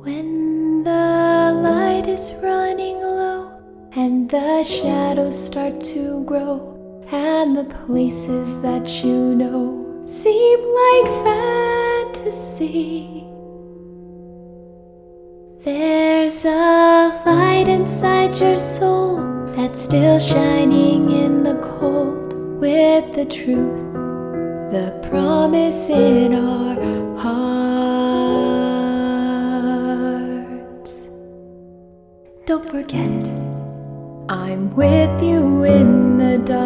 When the light is running low and the shadows start to grow, and the places that you know seem like fantasy, there's a light inside your soul that's still shining in the cold, with the truth, the promise in our hearts. Don't forget, I'm with you in the dark.